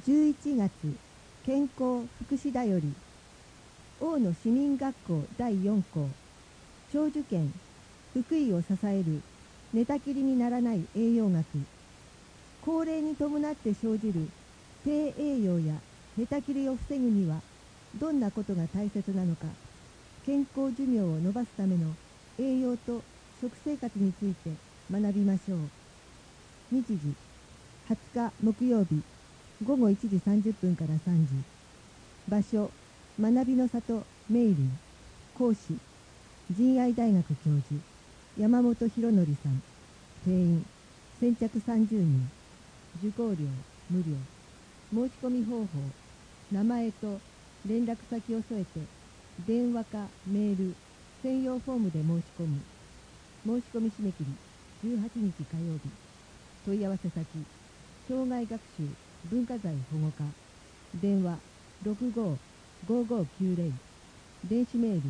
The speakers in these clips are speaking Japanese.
11月健康福祉だより大野市民学校第4校長寿県福井を支える寝たきりにならない栄養学。高齢に伴って生じる低栄養や寝たきりを防ぐにはどんなことが大切なのか、健康寿命を延ばすための栄養と食生活について学びましょう。日時20日木曜日午後1時30分から3時。場所学びの里メイリン。講師仁愛大学教授山本博則さん。定員先着30人。受講料無料。申し込み方法、名前と連絡先を添えて電話かメール専用フォームで申し込む。申し込み締め切り18日火曜日。問い合わせ先、障害学習文化財保護課。電話655590。電子メール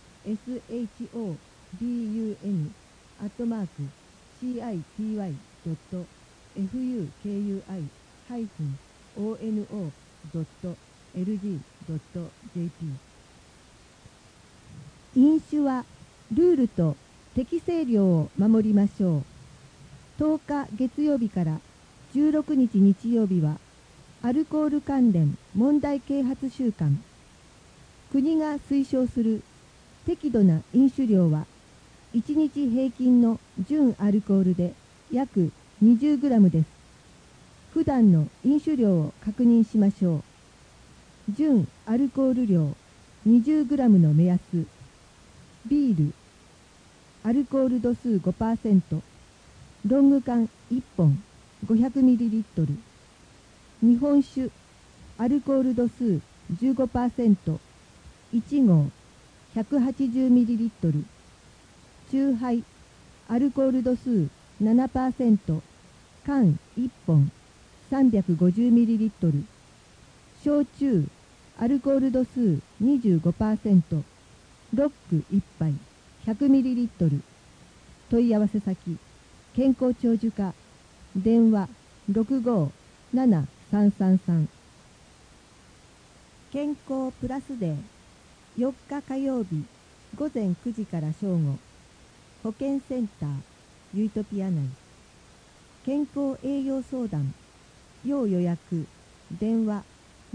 shobudi-fukui-ono.lg.jp。 飲酒はルールと適正量を守りましょう。10日月曜日から16日日曜日はアルコール関連問題啓発週間。国が推奨する適度な飲酒量は1日平均の純アルコールで約 20g です。普段の飲酒量を確認しましょう。純アルコール量 20g の目安。ビールアルコール度数 5%、ロング缶1本 500ml。日本酒アルコール度数 15%、1合 180ml。酎ハイアルコール度数 7%、缶1本 350ml。焼酎アルコール度数 25%、ロック1杯 100ml。問い合わせ先、健康長寿課。電話657-333。健康プラスデー4日火曜日午前9時から正午。保健センターユートピア内。健康栄養相談要予約。電話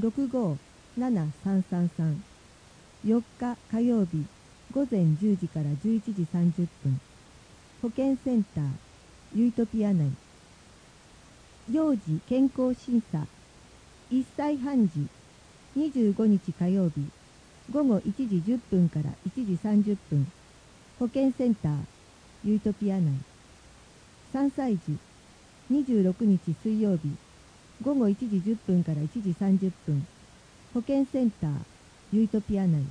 657-333。4日火曜日午前10時から11時30分。保健センターユートピア内。幼児健康審査1歳半児25日火曜日午後1時10分から1時30分。保健センターユートピア内。3歳児26日水曜日午後1時10分から1時30分。保健センターユートピア内。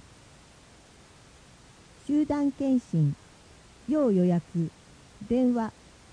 集団検診要予約。電話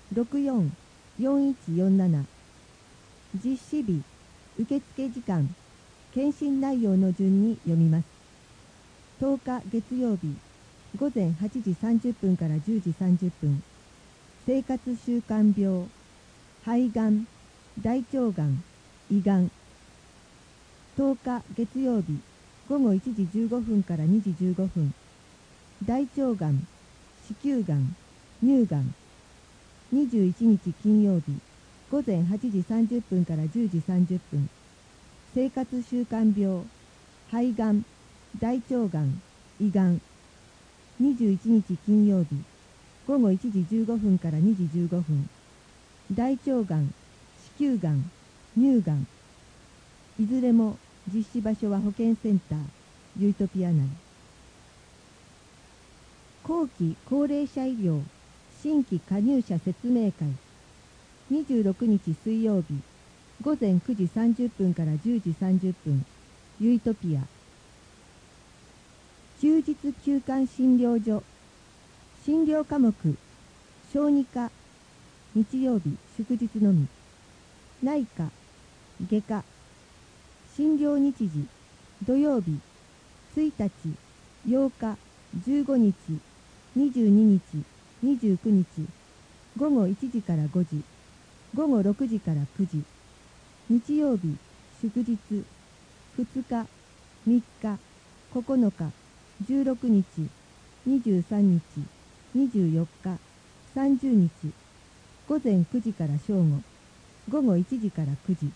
64-4147。実施日、受付時間、検診内容の順に読みます。10日月曜日午前8時30分から10時30分。生活習慣病、肺がん、大腸がん、胃がん。10日月曜日午後1時15分から2時15分。大腸がん、子宮がん、乳がん。21日金曜日午前8時30分から10時30分。生活習慣病、肺がん、大腸がん、胃がん。21日金曜日午後1時15分から2時15分。大腸がん、子宮がん、乳がん。いずれも実施場所は保健センターユートピア内。後期高齢者医療新規加入者説明会26日水曜日午前9時30分から10時30分。ユートピア。休日休館診療所。診療科目小児科日曜日祝日のみ。内科外科。診療日時土曜日1日8日15日22日29日午後1時から5時午後6時から9時。日曜日祝日、2日、3日、9日、16日、23日、24日、30日、午前9時から正午、午後1時から9時。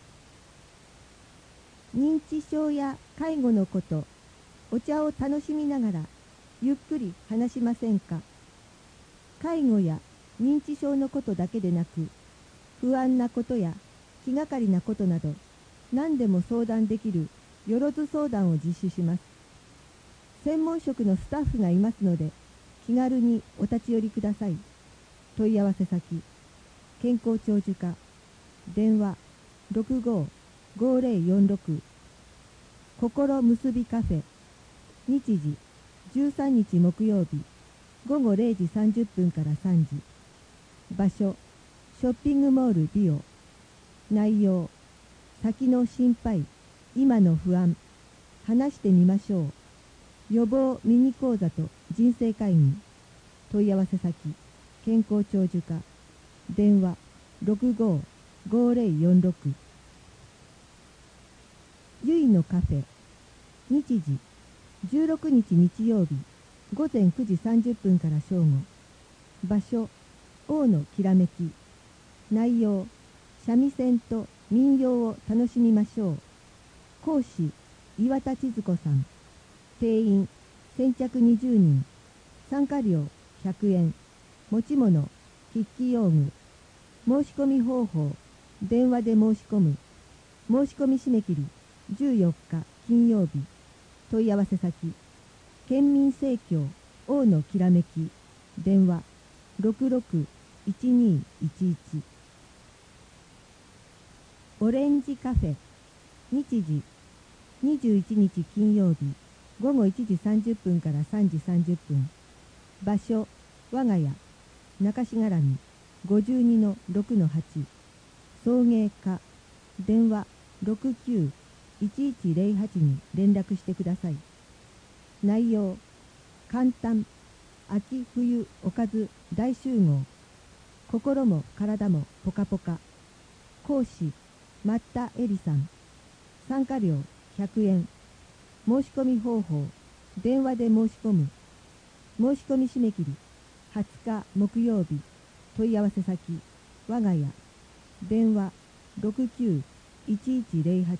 認知症や介護のこと、お茶を楽しみながらゆっくり話しませんか。介護や認知症のことだけでなく、不安なことや気がかりなことなど、何でも相談できるよろず相談を実施します。専門職のスタッフがいますので、気軽にお立ち寄りください。問い合わせ先、健康長寿課、電話65-5046、心結びカフェ、日時13日木曜日、午後0時30分から3時。場所、ショッピングモールビオ。内容、先の心配、今の不安、話してみましょう。予防ミニ講座と人生会議。問い合わせ先、健康長寿課、電話65-5046。ゆいのカフェ、日時16日日曜日、午前9時30分から正午。場所、王のきらめき。内容、三味線と民謡を楽しみましょう。講師、岩田千鶴子さん。定員、先着20人。参加料、100円。持ち物、筆記用具。申し込み方法、電話で申し込む。申し込み締め切り、14日金曜日。問い合わせ先、県民生協王のきらめき。電話66-1211。オレンジカフェ、日時21日金曜日、午後1時30分から3時30分。場所、我が家、中しがらみ 52-6-8。送迎課、電話69-1108に連絡してください。内容、簡単、秋冬おかず大集合。心も体もポカポカ。講師、抹田恵里さん。参加料100円。申し込み方法、電話で申し込む。申し込み締め切り20日木曜日。問い合わせ先、我が家、電話69-1108。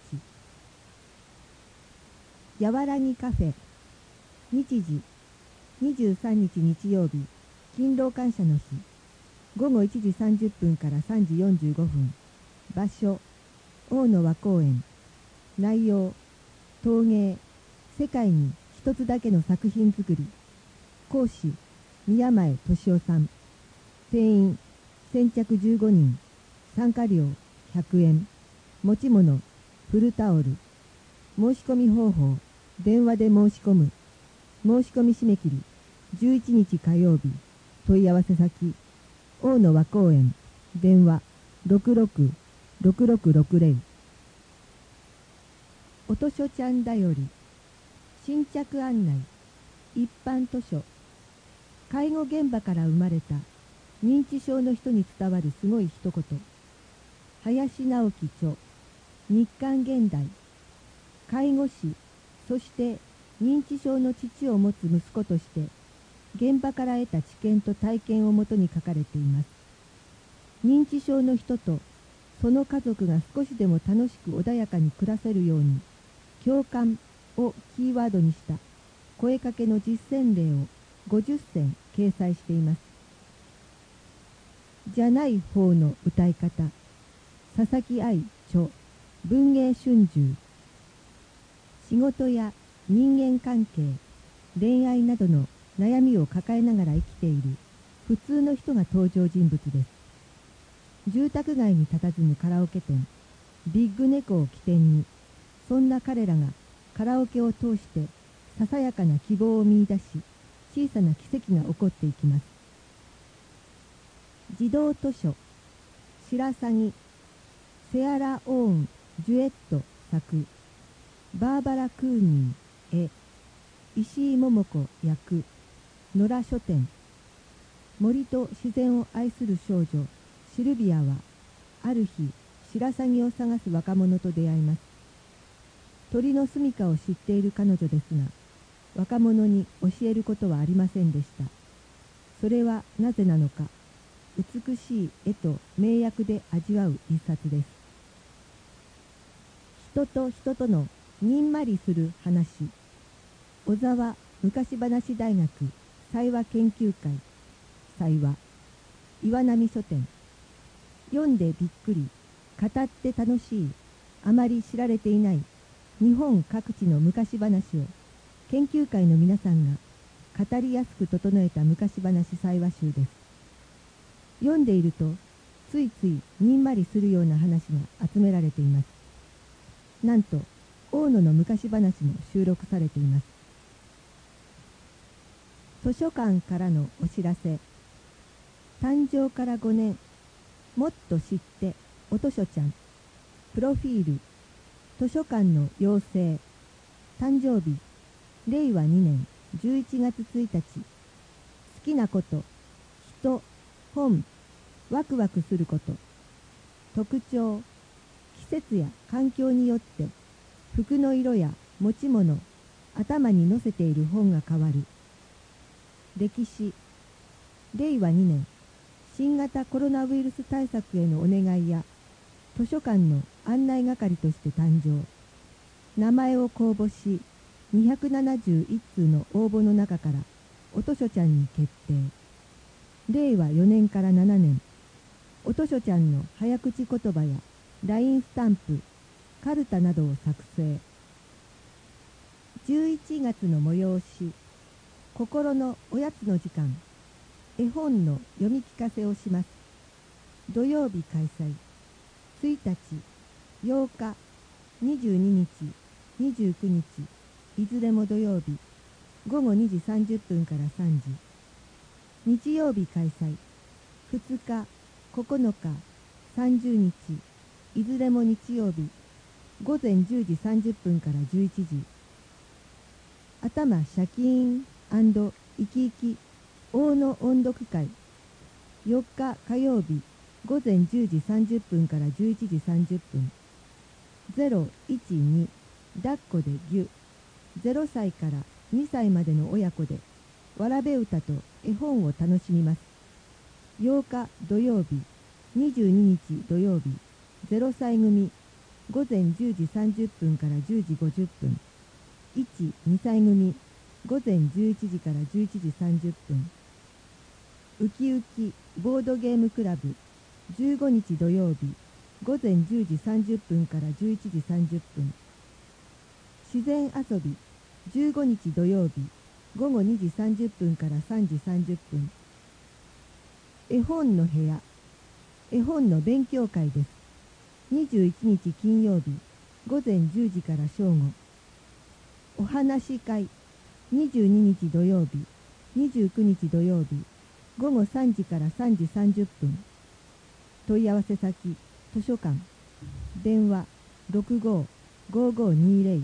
やわらぎカフェ、日時23日日曜日、勤労感謝の日。午後1時30分から3時45分。場所、大野和公園。内容、陶芸、世界に一つだけの作品作り。講師、宮前俊夫さん。定員、先着15人。参加料100円。持ち物、フルタオル。申し込み方法、電話で申し込む。申し込み締め切り11日火曜日。問い合わせ先、大野和公園。電話66-6660。お図書ちゃんだより。新着案内。一般図書。介護現場から生まれた認知症の人に伝わるすごい一言。林直樹著。日刊現代。介護士、そして認知症の父を持つ息子として現場から得た知見と体験をもとに書かれています。認知症の人とその家族が少しでも楽しく穏やかに暮らせるように、共感をキーワードにした声かけの実践例を50選掲載しています。じゃない方の歌い方。佐々木愛著。文芸春秋。仕事や人間関係、恋愛などの悩みを抱えながら生きている普通の人が登場人物です。住宅街に佇むカラオケ店、ビッグネコを起点に、そんな彼らがカラオケを通してささやかな希望を見出し、小さな奇跡が起こっていきます。児童図書、白鷺、セアラ・オーン・ジュエット作、バーバラ・クーニー絵、石井桃子役、野良書店。森と自然を愛する少女シルビアは、ある日白鷺を探す若者と出会います。鳥の住処を知っている彼女ですが、若者に教えることはありませんでした。それはなぜなのか、美しい絵と名訳で味わう一冊です。人と人とのにんまりする話。小沢昔話大学祭話研究会祭話岩波書店。読んでびっくり、語って楽しい、あまり知られていない日本各地の昔話を研究会の皆さんが語りやすく整えた昔話祭話集です。読んでいるとついついにんまりするような話が集められています。なんと大野の昔話も収録されています。図書館からのお知らせ。誕生から5年、もっと知ってお図書ちゃん。プロフィール。図書館の妖精。誕生日令和2年11月1日。好きなこと、人、本、ワクワクすること。特徴、季節や環境によって服の色や持ち物、頭に載せている本が変わる。歴史、令和2年新型コロナウイルス対策へのお願いや図書館の案内係として誕生。名前を公募し271通の応募の中からお図書ちゃんに決定。令和4年から7年、お図書ちゃんの早口言葉や LINE スタンプ、カルタなどを作成。11月の催し、心のおやつの時間、絵本の読み聞かせをします。土曜日開催。1日、8日、22日、29日、いずれも土曜日、午後2時30分から3時。日曜日開催。2日、9日、30日、いずれも日曜日、午前10時30分から11時。頭シャキーン&生き生き大野音読会。4日火曜日、午前10時30分から11時30分。012抱っこでぎゅ。0歳から2歳までの親子でわらべ歌と絵本を楽しみます。8日土曜日、22日土曜日、0歳組、午前10時30分から10時50分。1、2歳組、午前11時から11時30分。ウキウキボードゲームクラブ、15日土曜日、午前10時30分から11時30分。自然遊び、15日土曜日、午後2時30分から3時30分。絵本の部屋、絵本の勉強会です。21日金曜日、午前10時から正午。お話し会、22日土曜日、29日土曜日、午後3時から3時30分。問い合わせ先、図書館。電話、65-5520。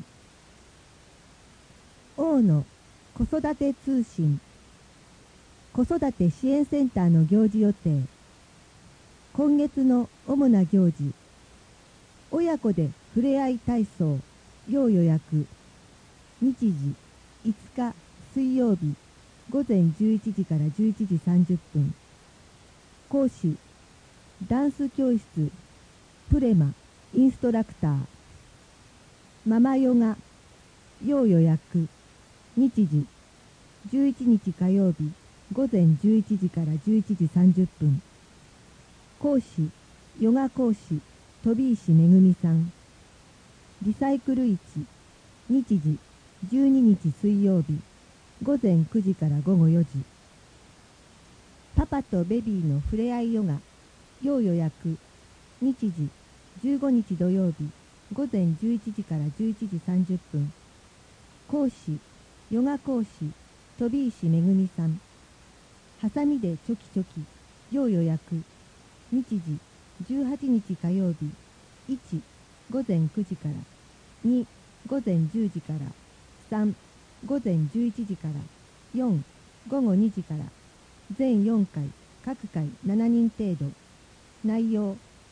大野子育て通信。子育て支援センターの行事予定。今月の主な行事。親子でふれあい体操、要予約。日時、5日水曜日、午前11時から11時30分。講師、ダンス教室、プレマ、インストラクター。ママヨガ、要予約。日時、11日火曜日、午前11時から11時30分。講師、ヨガ講師、飛石めぐみさん。リサイクル市、日時、12日水曜日、午前9時から午後4時。パパとベビーのふれあいヨガ、要予約。日時、15日土曜日、午前11時から11時30分。講師、ヨガ講師、飛石めぐみさん。ハサミでチョキチョキ、要予約。日時、18日火曜日、1、午前9時から、2、午前10時から、3、午前11時から、4、午後2時から。全4回、各回7人程度。内容、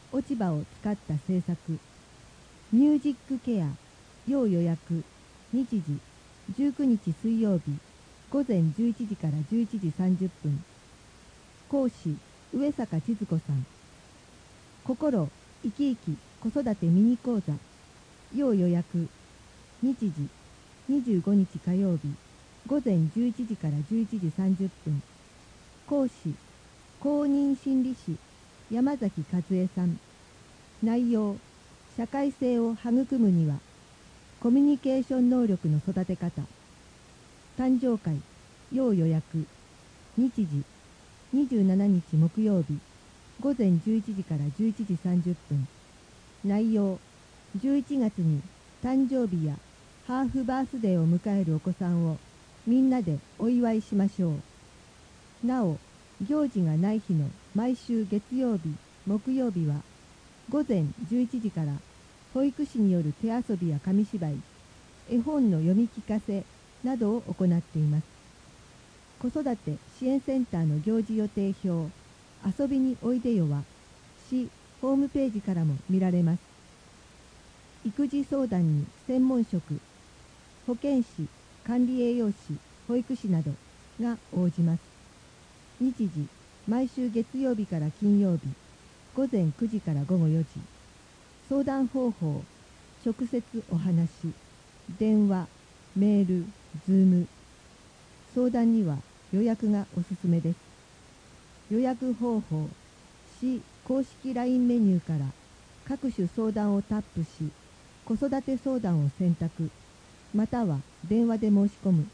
落ち葉を使った制作。ミュージックケア要予約。日時19日水曜日午前11時から11時30分。講師上坂千鶴子さん。心生き生き子育てミニ講座要予約。日時25日火曜日午前11時から11時30分。講師公認心理師山崎和恵さん。内容社会性を育むにはコミュニケーション能力の育て方。誕生会要予約。日時27日木曜日午前11時から11時30分。内容11月に誕生日やハーフバースデーを迎えるお子さんをみんなでお祝いしましょう。なお行事がない日の毎週月曜日木曜日は午前11時から保育士による手遊びや紙芝居、絵本の読み聞かせなどを行っています。子育て支援センターの行事予定表遊びにおいでよは市ホームページからも見られます。育児相談に専門職、保健師、管理栄養士、保育士などが応じます。日時毎週月曜日から金曜日午前9時から午後4時。相談方法直接お話、電話、メール、ズーム。相談には予約がおすすめです。予約方法市公式 LINE メニューから各種相談をタップし子育て相談を選択または電話で申し込む。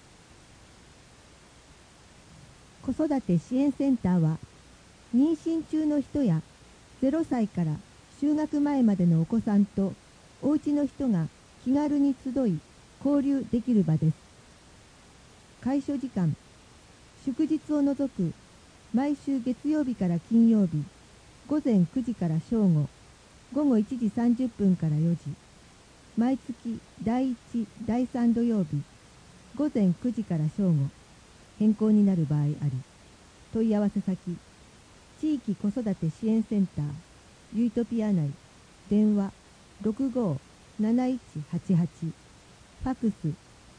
子育て支援センターは妊娠中の人や0歳から就学前までのお子さんとお家の人が気軽に集い交流できる場です。開所時間祝日を除く毎週月曜日から金曜日午前9時から正午午後1時30分から4時。毎月第1第3土曜日午前9時から正午変更になる場合あり。問い合わせ先地域子育て支援センターゆいとぴあ内電話657188ファクス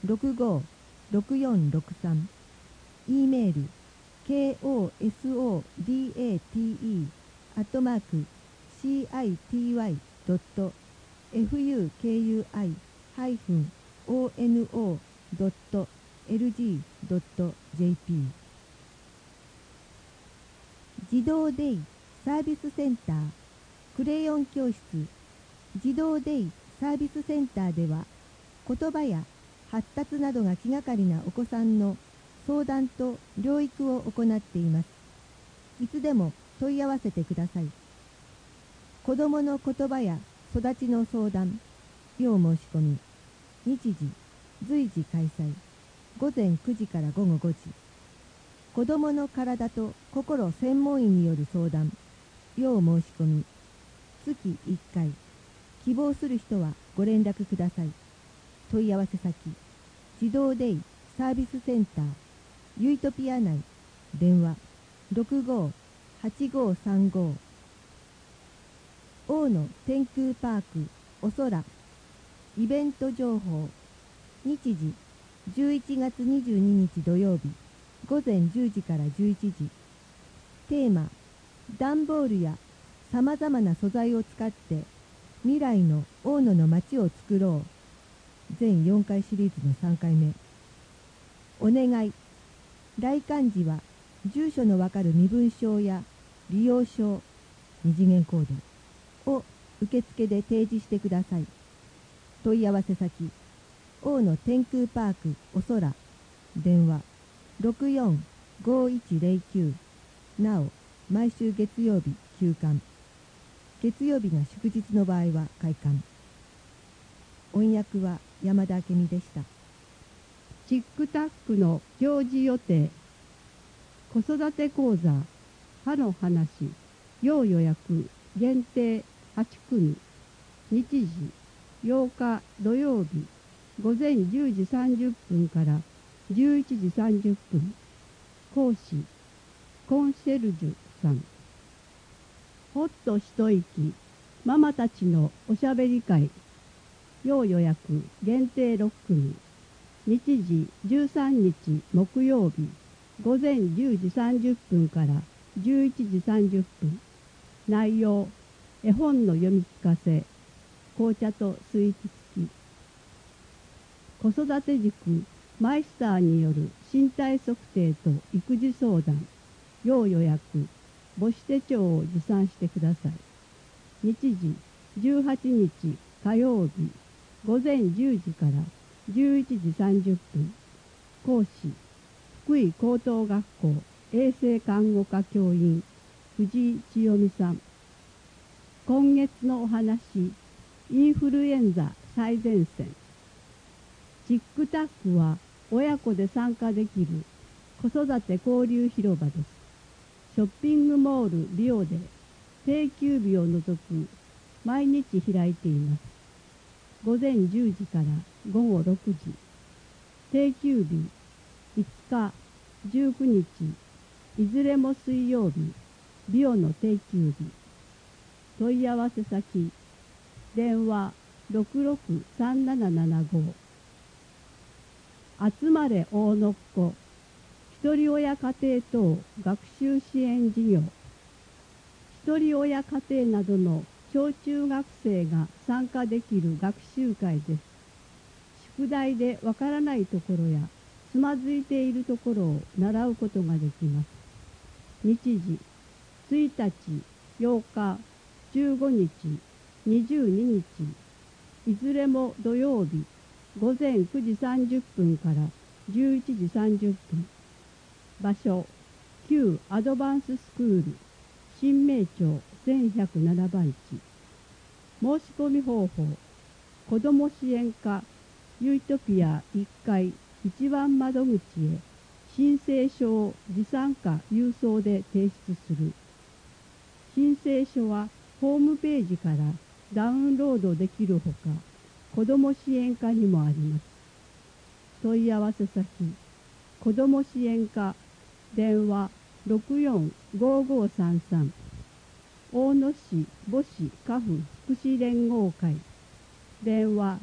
656463 E メール kosodati@citi-ono.lg.jp 児童デイサービスセンタークレヨン教室児童デイサービスセンターでは言葉や発達などが気がかりなお子さんの相談と療育を行っています。いつでも問い合わせてください。子どもの言葉や育ちの相談、要申し込み、日時、随時開催、午前9時から午後5時。子どもの体と心専門医による相談、要申し込み、月1回、希望する人はご連絡ください。問い合わせ先、児童デイサービスセンター、ゆいとぴあ内、電話、658535。大野天空パークおそら、イベント情報、日時、11月22日土曜日、午前10時から11時。テーマ、段ボールやさまざまな素材を使って未来の大野の街を作ろう。全4回シリーズの3回目。お願い。来館時は住所のわかる身分証や利用証、二次元コードを受付で提示してください。問い合わせ先、大野天空パークおそら、電話645109。なお、毎週月曜日休館。月曜日が祝日の場合は開館。音訳は山田明美でした。 チックタックの行事予定。子育て講座歯の話要予約限定8組。日時8日土曜日午前10時30分から11時30分。講師コンシェルジュさん。ほっと一息ママたちのおしゃべり会要予約限定6組日時13日木曜日午前10時30分から11時30分内容絵本の読み聞かせ紅茶とスイーツ付き子育て塾マイスターによる身体測定と育児相談要予約母子手帳を持参してください。日時18日火曜日午前10時から11時30分講師福井高等学校衛生看護科教員藤井千代美さん。今月のお話インフルエンザ最前線。チックタックは親子で参加できる子育て交流広場です。ショッピングモールリオで定休日を除く毎日開いています。午前10時から午後6時。定休日5日、19日、いずれも水曜日、リオの定休日。問い合わせ先、電話663775。集まれ大のっこ、ひとり親家庭等学習支援事業。ひとり親家庭などの小中学生が参加できる学習会です。宿題でわからないところやつまずいているところを習うことができます。日時1日、8日、15日、22日、いずれも土曜日、午前9時30分から11時30分。場所、旧アドバンススクール、新名町1107番地。申し込み方法、子ども支援課、ユートピア1階一番窓口へ申請書を持参加郵送で提出する。申請書はホームページからダウンロードできるほか、子ども支援課にもあります。問い合わせ先、子ども支援課、電話645533。大野市母子家父福祉連合会、電話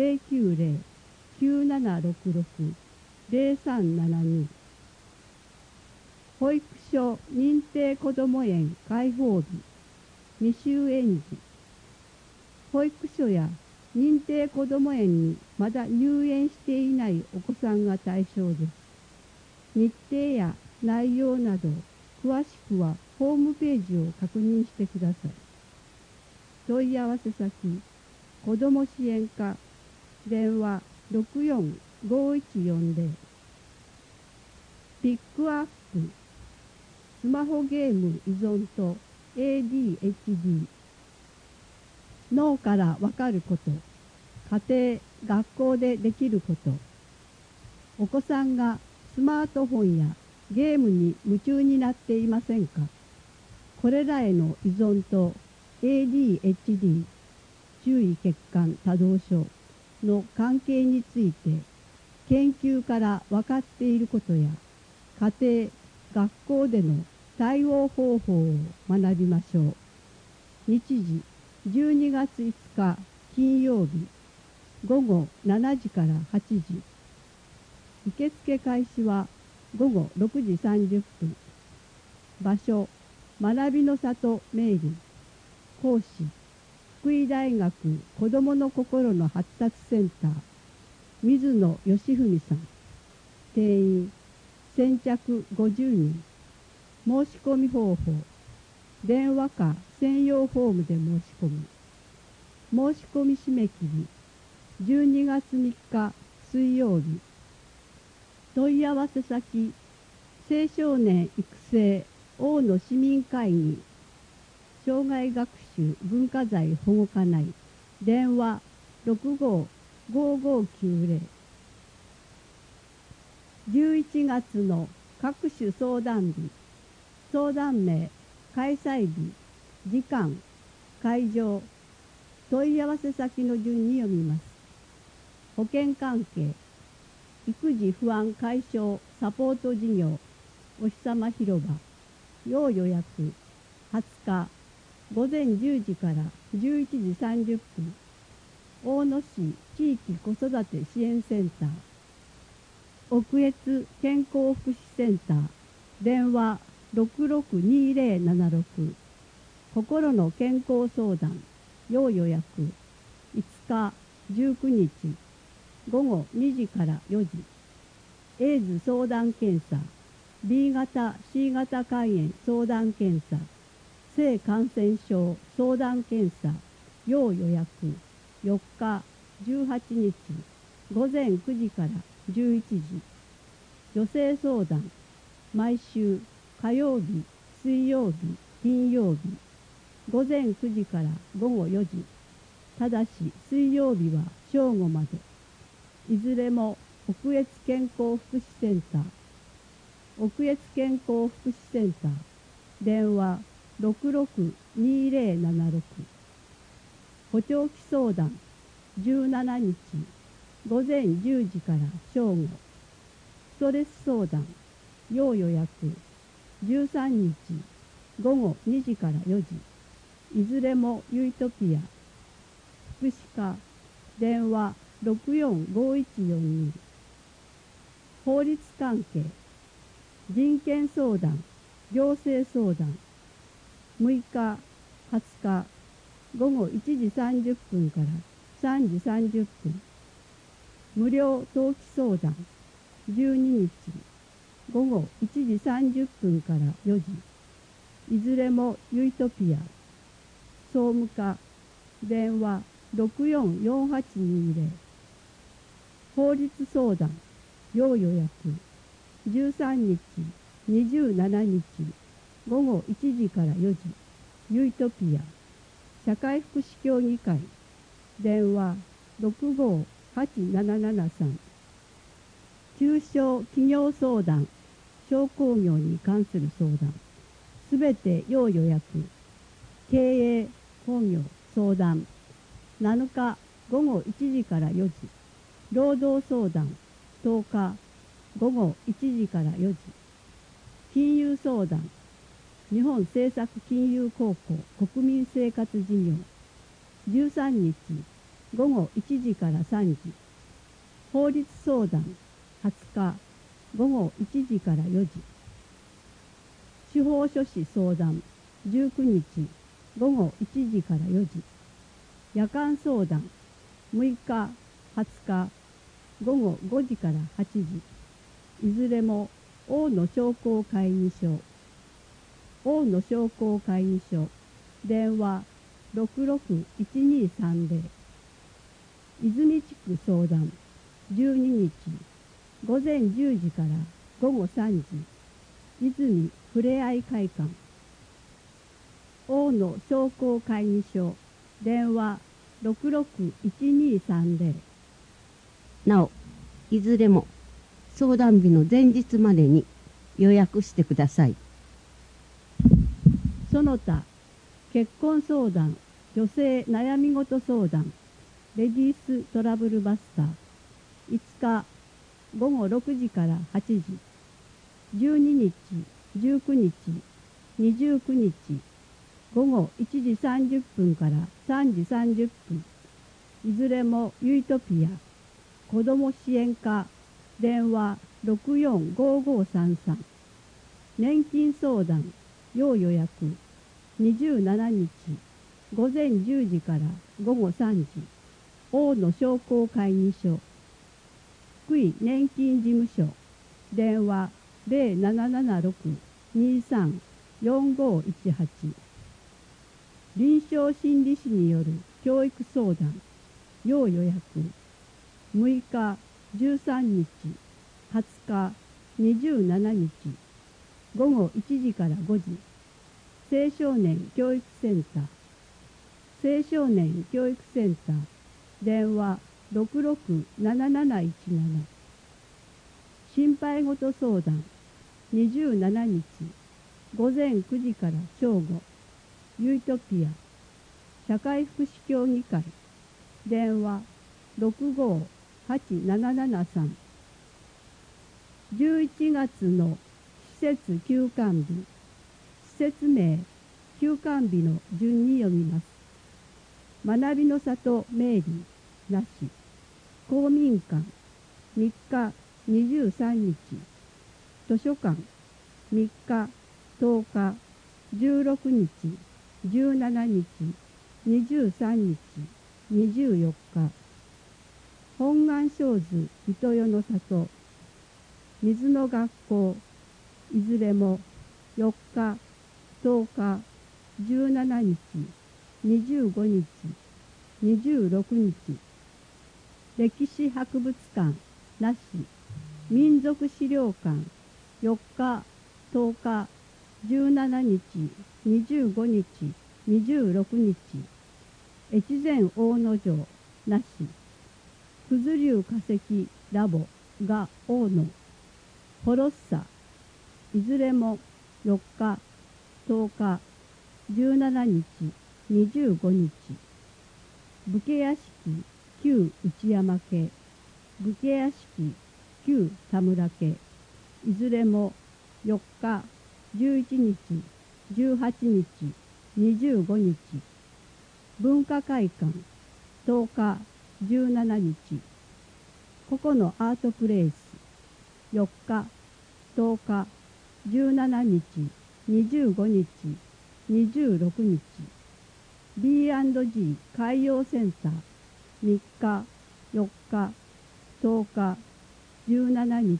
090-9766-0372。保育所認定こども園開放日、未就園児。保育所や認定こども園にまだ入園していないお子さんが対象です。日程や内容など詳しくはホームページを確認してください。問い合わせ先、子ども支援課、電話645140。ピックアップ、スマホゲーム依存と ADHD。脳からわかること、家庭、学校でできること。お子さんがスマートフォンやゲームに夢中になっていませんか？これらへの依存と ADHD、注意欠陥多動症の関係について研究から分かっていることや家庭、学校での対応方法を学びましょう。日時12月5日金曜日午後7時から8時。受付開始は午後6時30分。場所、学びの里明理。講師、福井大学子どもの心の発達センター、水野義文さん。定員、先着50人。申し込み方法、電話か専用フォームで申し込む。申し込み締め切り、12月3日水曜日。問い合わせ先、青少年育成大野市民会議、障害学習文化財保護課内、電話655590。11月の各種相談日、相談名、開催日、時間、会場、問い合わせ先の順に読みます。保険関係、育児不安解消サポート事業、おひさま広場、要予約、20日、 午前10時から11時30分、大野市地域子育て支援センター、奥越健康福祉センター、電話662076、心の健康相談、要予約、5日、19日、午後2時から4時、エイズ相談検査、B 型、C 型肝炎相談検査、性感染症相談検査、要予約、4日、18日、午前9時から11時、女性相談、毎週火曜日、水曜日、金曜日、午前9時から午後4時、ただし水曜日は正午まで、いずれも奥越健康福祉センター、奥越健康福祉センター、電話662076、補聴器相談、17日、午前10時から正午、ストレス相談、要予約、13日、午後2時から4時、いずれもユートピア、福祉課、電話645142、法律関係、人権相談、行政相談、6日、20日、午後1時30分から3時30分、無料登記相談、12日、午後1時30分から4時、いずれもユートピア、総務課、電話644820、法律相談、要予約、13日、27日、午後1時から4時、ユートピア、社会福祉協議会、電話658773、中小企業相談、商工業に関する相談、すべて要予約、経営、工業、相談、7日午後1時から4時、労働相談、10日午後1時から4時、金融相談、日本政策金融高校国民生活事業、13日午後1時から3時、法律相談、20日午後1時から4時、司法書士相談、19日午後1時から4時、夜間相談、6日、20日午後5時から8時、いずれも大野商工会議所、大野商工会議所、電話661230、泉地区相談、12日午前10時から午後3時、泉ふれあい会館、大野商工会議所、電話661230。 なお、いずれも相談日の前日までに予約してください。 その他、結婚相談、女性悩み事相談、レディーストラブルバスター、5日午後6時から8時、12日、19日、29日、午後1時30分から3時30分、いずれもユートピア、子ども支援課、電話645533、年金相談、要予約、27日、午前10時から午後3時、大野商工会議所、福井年金事務所、電話0776-23-4518、臨床心理士による教育相談、要予約、6日、13日、20日、27日、午後1時から5時、青少年教育センター、青少年教育センター、電話667717、心配事相談、27日、午前9時から正午、ユートピア、社会福祉協議会、電話658773、11月の施設休館日、施設名、 休館日の順に読みます。学びの里メーリーなし。公民館3日23日。図書館3日10日16日17日23日24日。本願小図糸世の里水の学校いずれも4日10日17日25日26日。歴史博物館なし。民族資料館4日10日17日25日26日。越前大野城なし。九頭竜化石ラボが大野ホロッサいずれも4日10日17日25日。武家屋敷旧内山家武家屋敷旧田村家いずれも4日11日18日25日。文化会館10日17日。ここのアートプレイス4日10日17日25日26日。B&G 海洋センター3日4日10日17日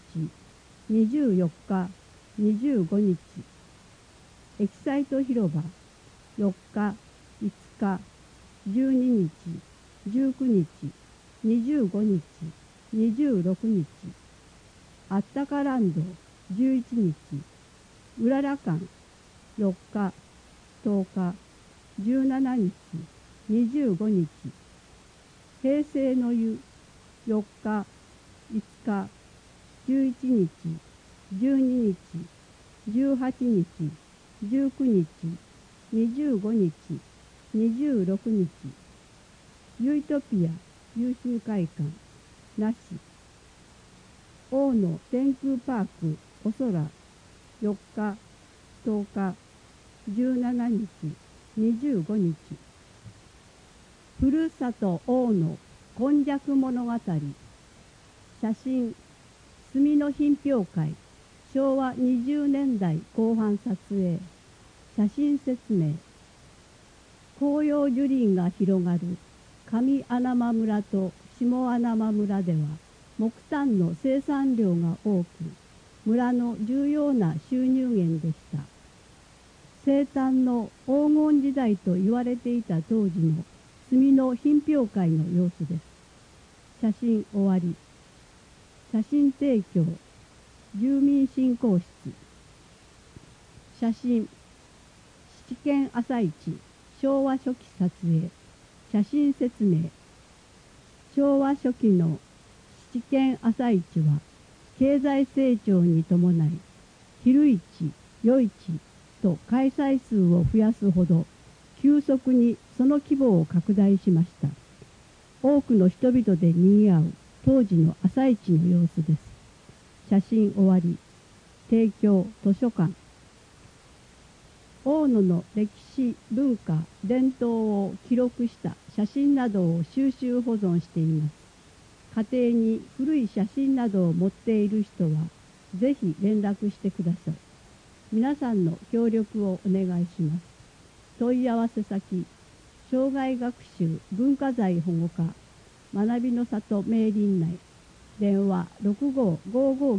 24日25日。エキサイト広場4日5日12日19日25日26日。あったかランド11日。うらら館4日10日17日25日。平成の湯4日5日11日12日18日19日25日26日。ユートピア優秀会館なし。大野天空パークおそら4日10日17日25日。ふるさと大野今昔物語写真墨の品評会昭和20年代後半撮影。写真説明。紅葉樹林が広がる上穴間村と下穴間村では木炭の生産量が多く村の重要な収入源でした。生誕の黄金時代と言われていた当時の墨の品評会の様子です。写真終わり。写真提供住民振興室。写真七軒朝市昭和初期撮影。写真説明。昭和初期の七軒朝市は経済成長に伴い昼市夜市と開催数を増やすほど急速にその規模を拡大しました。多くの人々で賑わう当時の朝市の様子です。写真終わり。提供図書館。大野の歴史文化伝統を記録した写真などを収集保存しています。家庭に古い写真などを持っている人はぜひ連絡してください。皆さんの協力をお願いします。問い合わせ先障害学習文化財保護課学びの里明林内電話655590。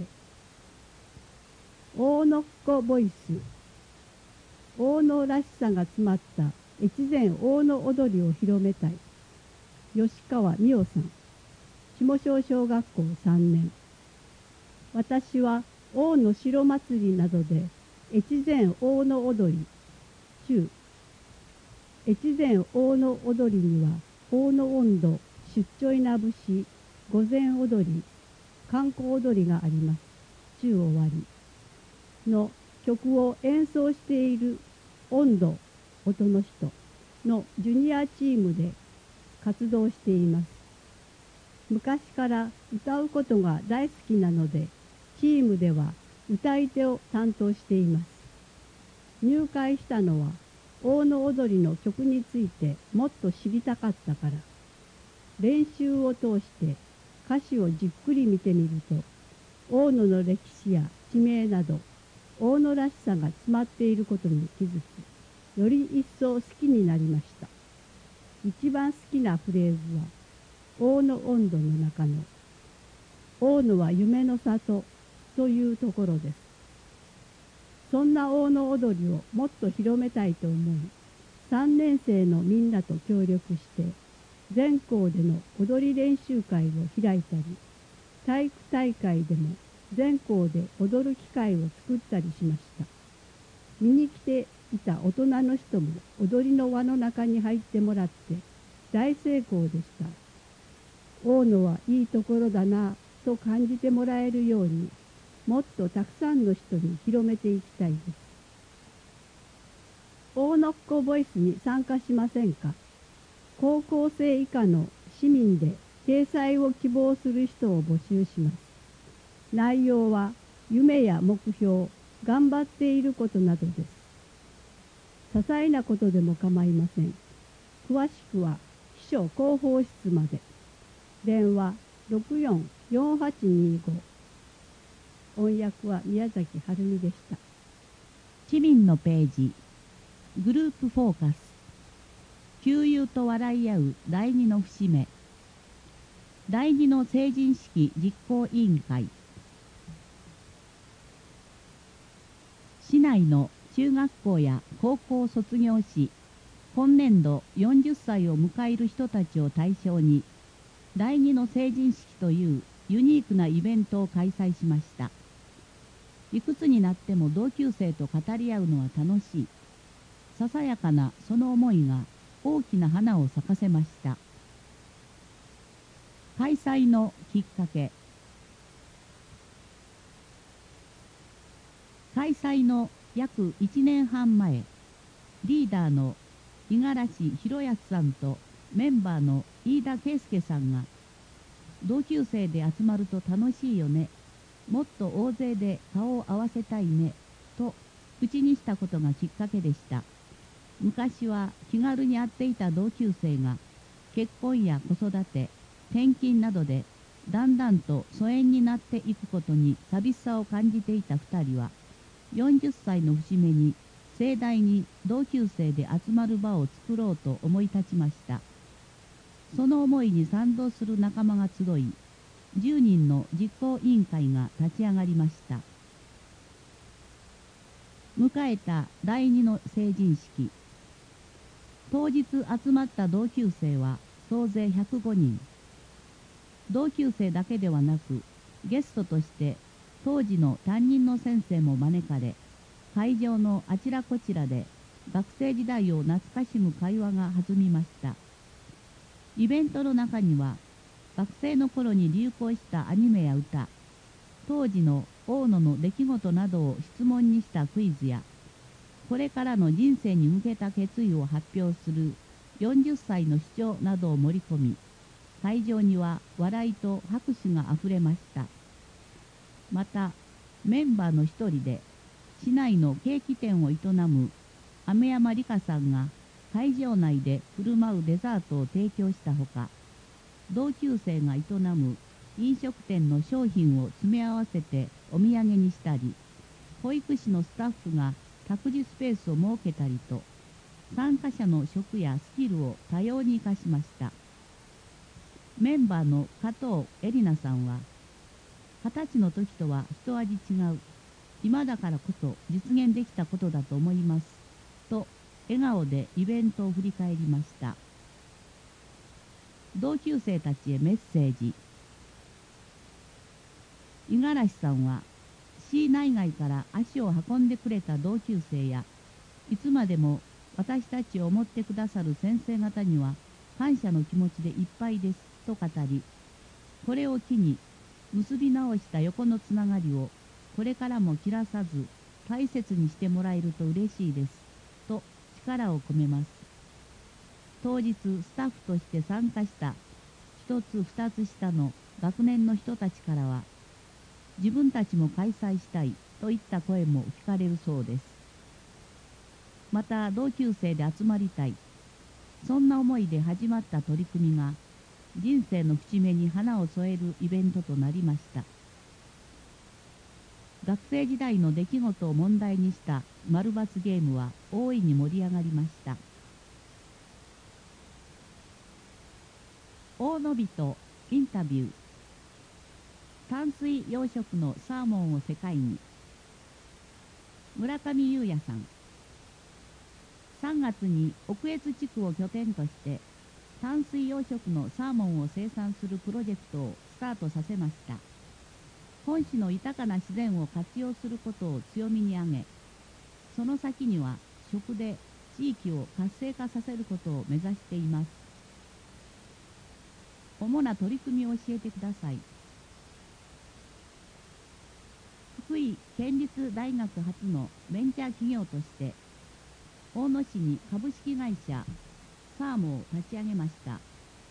大野っ子ボイス。大野らしさが詰まった越前大野踊りを広めたい。吉川美代さん。下小小学校3年。私は大野城祭りなどで越前大野踊り中越前大野踊りには大野音頭出ちょいな節御前踊り観光踊りがあります。中終わりの曲を演奏している音頭音の人のジュニアチームで活動しています。昔から歌うことが大好きなのでチームでは歌い手を担当しています。入会したのは大野踊りの曲についてもっと知りたかったから。練習を通して歌詞をじっくり見てみると、大野の歴史や地名など大野らしさが詰まっていることに気づき、より一層好きになりました。一番好きなフレーズは大野音頭の中の大野は夢の里というところです。そんな大野踊りをもっと広めたいと思い、3年生のみんなと協力して全校での踊り練習会を開いたり、体育大会でも全校で踊る機会を作ったりしました。見に来ていた大人の人も踊りの輪の中に入ってもらって大成功でした。大野はいいところだなと感じてもらえるように、もっとたくさんの人に広めていきたいです。大野っ子ボイスに参加しませんか？高校生以下の市民で掲載を希望する人を募集します。内容は夢や目標、頑張っていることなどです。些細なことでも構いません。詳しくは秘書広報室まで。電話644825。翻訳は宮崎晴美でした。 市民のページ、グループフォーカス、旧友と笑い合う第2の節目、第2の成人式実行委員会。市内の中学校や高校を卒業し、今年度40歳を迎える人たちを対象に、第2の成人式というユニークなイベントを開催しました。いくつになっても同級生と語り合うのは楽しい。ささやかなその思いが大きな花を咲かせました。開催のきっかけ。開催の約1年半前、リーダーの五十嵐博康さんとメンバーの飯田圭介さんが、同級生で集まると楽しいよね、もっと大勢で顔を合わせたいねと口にしたことがきっかけでした。昔は気軽に会っていた同級生が結婚や子育て、転勤などでだんだんと疎遠になっていくことに寂しさを感じていた2人は、40歳の節目に盛大に同級生で集まる場を作ろうと思い立ちました。その思いに賛同する仲間が集い、10人の実行委員会が立ち上がりました。迎えた第2の成人式。当日集まった同級生は総勢105人。同級生だけではなく、ゲストとして当時の担任の先生も招かれ、会場のあちらこちらで学生時代を懐かしむ会話が弾みました。イベントの中には、学生の頃に流行したアニメや歌、当時の大野の出来事などを質問にしたクイズや、これからの人生に向けた決意を発表する40歳の主張などを盛り込み、会場には笑いと拍手があふれました。また、メンバーの一人で、市内のケーキ店を営む飴山里香さんが会場内で振る舞うデザートを提供したほか、同級生が営む飲食店の商品を詰め合わせてお土産にしたり、保育士のスタッフが託児スペースを設けたりと、参加者の職やスキルを多様に生かしました。メンバーの加藤恵里奈さんは、20歳の時とは一味違う、今だからこそ実現できたことだと思いますと笑顔でイベントを振り返りました。同級生たちへメッセージ。五十嵐さんは市内外から足を運んでくれた同級生や、いつまでも私たちを思ってくださる先生方には感謝の気持ちでいっぱいですと語り、これを機に結び直した横のつながりをこれからも切らさず大切にしてもらえると嬉しいですと力を込めます。当日スタッフとして参加した一つ二つ下の学年の人たちからは、自分たちも開催したいといった声も聞かれるそうです。 また同級生で集まりたい、そんな思いで始まった取り組みが人生の節目に花を添えるイベントとなりました。学生時代の出来事を問題にした丸×ゲームは大いに盛り上がりました。大野人インタビュー。淡水養殖のサーモンを世界に。村上裕也さん。3月に奥越地区を拠点として淡水養殖のサーモンを生産するプロジェクトをスタートさせました。本市の豊かな自然を活用することを強みに挙げ、その先には食で地域を活性化させることを目指しています。主な取り組みを教えてください。福井県立大学初のベンチャー企業として大野市に株式会社サーモを立ち上げました。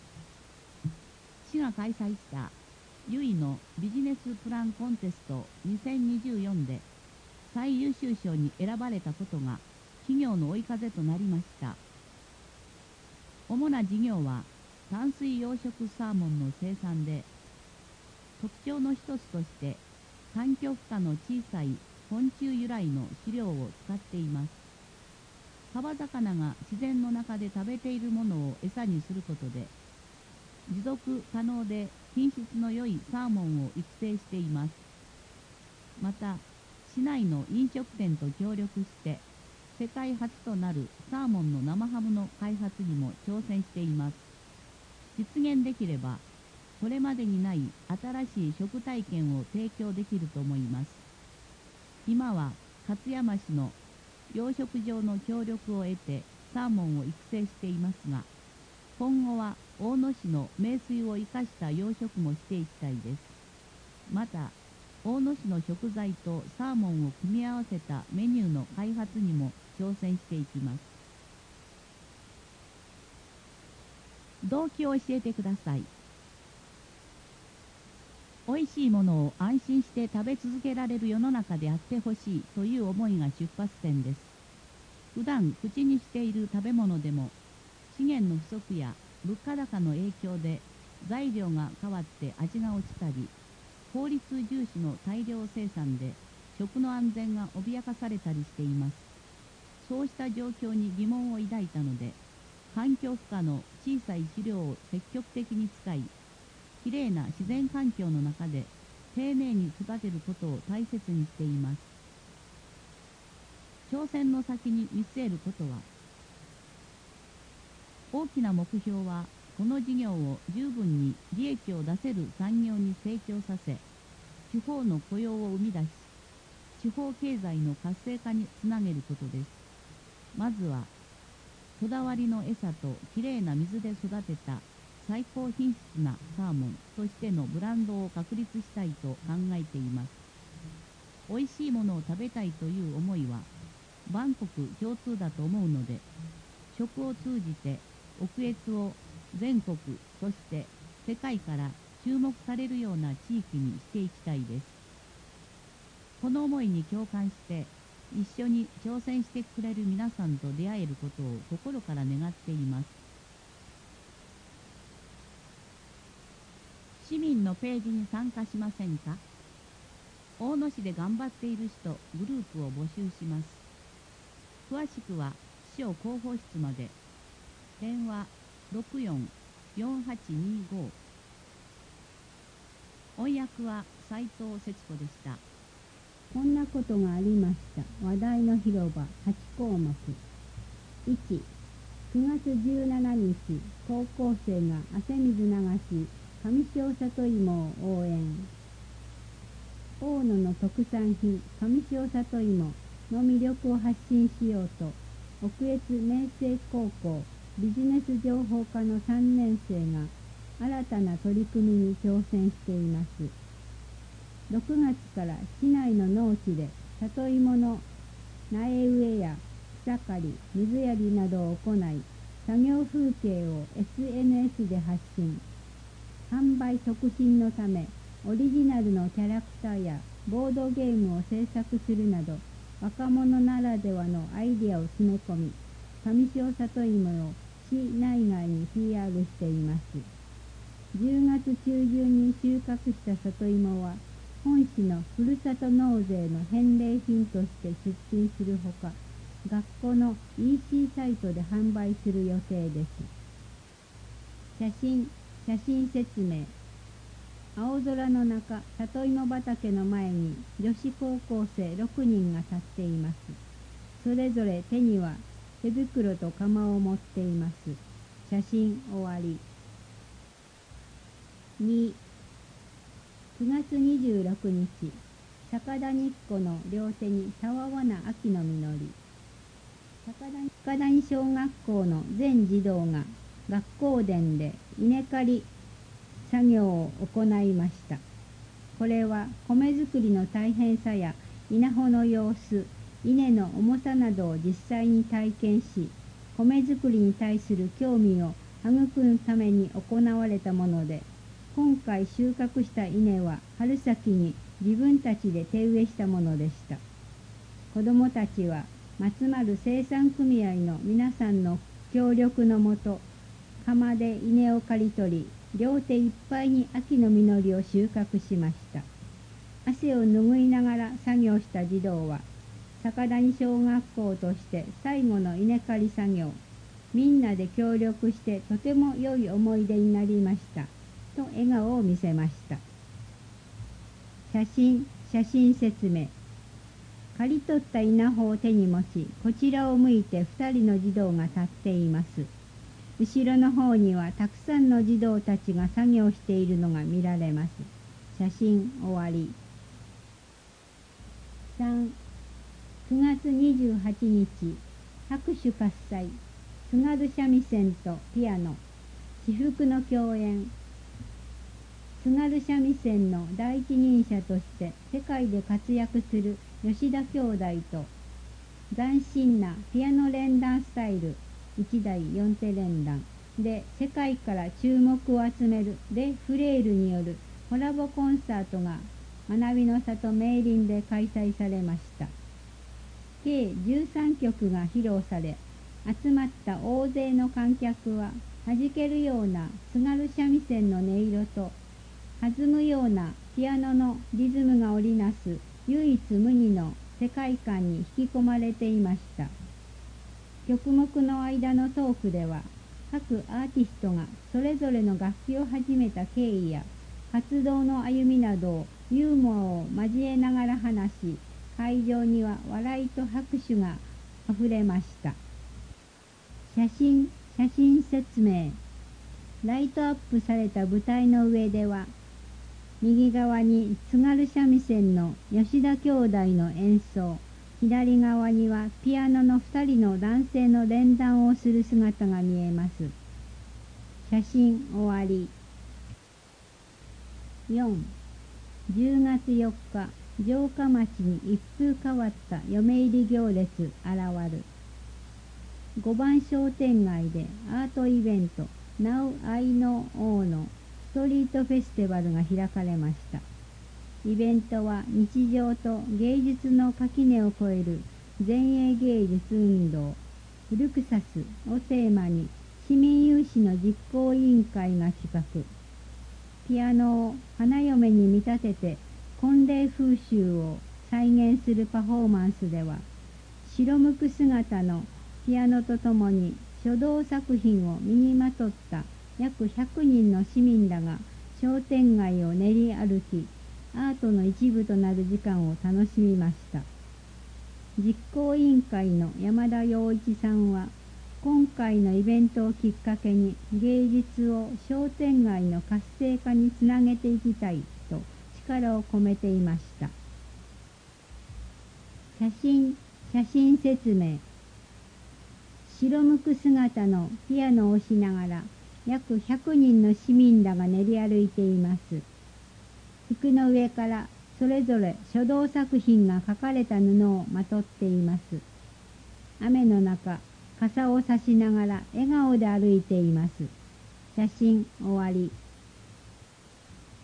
市が開催した由比のビジネスプランコンテスト2024で最優秀賞に選ばれたことが企業の追い風となりました。主な事業は淡水養殖サーモンの生産で、特徴の一つとして環境負荷の小さい昆虫由来の飼料を使っています。川魚が自然の中で食べているものを餌にすることで、持続可能で品質の良いサーモンを育成しています。また、市内の飲食店と協力して、世界初となるサーモンの生ハムの開発にも挑戦しています。実現できれば、これまでにない新しい食体験を提供できると思います。今は勝山市の養殖場の協力を得てサーモンを育成していますが、今後は大野市の名水を生かした養殖もしていきたいです。また、大野市の食材とサーモンを組み合わせたメニューの開発にも挑戦していきます。動機を教えてください。おいしいものを安心して食べ続けられる世の中であってほしいという思いが出発点です。普段口にしている食べ物でも資源の不足や物価高の影響で材料が変わって味が落ちたり、効率重視の大量生産で食の安全が脅かされたりしています。そうした状況に疑問を抱いたので、環境負荷の小さい飼料を積極的に使い、きれいな自然環境の中で丁寧に育てることを大切にしています。挑戦の先に見据えることは、大きな目標はこの事業を十分に利益を出せる産業に成長させ、地方の雇用を生み出し、地方経済の活性化につなげることです。まずはこだわりの餌ときれいな水で育てた最高品質なサーモンとしてのブランドを確立したいと考えています。おいしいものを食べたいという思いは万国共通だと思うので、食を通じて奥越を全国、そして世界から注目されるような地域にしていきたいです。この思いに共感して一緒に挑戦してくれる皆さんと出会えることを心から願っています。市民のページに参加しませんか？大野市で頑張っている人グループを募集します。詳しくは市長広報室まで。電話64-4825。翻訳は斉藤節子でした。 こんなことがありました。話題の広場8項目。1、9月17日、高校生が汗水流し、上庄里芋を応援。大野の特産品、上庄里芋の魅力を発信しようと、奥越明星高校ビジネス情報科の3年生が新たな取り組みに挑戦しています。6月から市内の農地で里芋の苗植えや草刈り、水やりなどを行い、作業風景を SNS で発信。販売促進のため、オリジナルのキャラクターやボードゲームを制作するなど、 若者ならではのアイデアを詰め込み、上庄里芋を市内外に PR しています。10月中旬に収穫した里芋は、本市のふるさと納税の返礼品として出品するほか、学校の EC サイトで販売する予定です。写真説明。青空の中、里芋畑の前に女子高校生6人が立っています。それぞれ手には手袋と鎌を持っています。写真終わり。2、9月26日、坂田日光の両手にたわわな秋の実り。坂谷小学校の全児童が学校殿で稲刈り作業を行いました。これは米作りの大変さや稲穂の様子、稲の重さなどを実際に体験し、米作りに対する興味を育むために行われたもので、今回収穫した稲は春先に自分たちで手植えしたものでした。子どもたちは松丸生産組合の皆さんの協力のもと、釜で稲を刈り取り、両手いっぱいに秋の実りを収穫しました。汗を拭いながら作業した児童は、坂谷小学校として最後の稲刈り作業、みんなで協力してとても良い思い出になりました、と笑顔を見せました。写真説明。刈り取った稲穂を手に持ち、こちらを向いて2人の児童が立っています。後ろの方にはたくさんの児童たちが作業しているのが見られます。写真終わり。3、9月28日、拍手喝采、津軽三味線とピアノ、至福の共演。津軽三味線の第一人者として世界で活躍する吉田兄弟と、斬新なピアノ連弾スタイル、1台4手連弾で世界から注目を集めるレ・フレールによるコラボコンサートが学びの里明林で開催されました。計13曲が披露され、集まった大勢の観客は弾けるような津軽三味線の音色と弾むようなピアノのリズムが織りなす唯一無二の世界観に引き込まれていました。曲目の間のトークでは、各アーティストがそれぞれの楽器を始めた経緯や活動の歩みなどをユーモアを交えながら話し、会場には笑いと拍手があふれました。写真説明。ライトアップされた舞台の上では、右側に津軽三味線の吉田兄弟の演奏、左側にはピアノの2人の男性の連弾をする姿が見えます。写真終わり。4、10月4日、城下町に一風変わった嫁入り行列現る。5番商店街でアートイベント Now I Know のストリートフェスティバルが開かれました。イベントは日常と芸術の垣根を越える前衛芸術運動ルクサスをテーマに市民有志の実行委員会が企画。ピアノを花嫁に見立てて婚礼風習を再現するパフォーマンスでは、白むく姿のピアノとともに書道作品を身にまとった約100人の市民らが商店街を練り歩き、アートの一部となる時間を楽しみました。実行委員会の山田洋一さんは、今回のイベントをきっかけに芸術を商店街の活性化につなげていきたいと力を込めていました。写真説明。白むく姿のピアノをしながら約100人の市民らが練り歩いています。服の上からそれぞれ書道作品が描かれた布をまとっています。雨の中、傘を差しながら笑顔で歩いています。写真終わ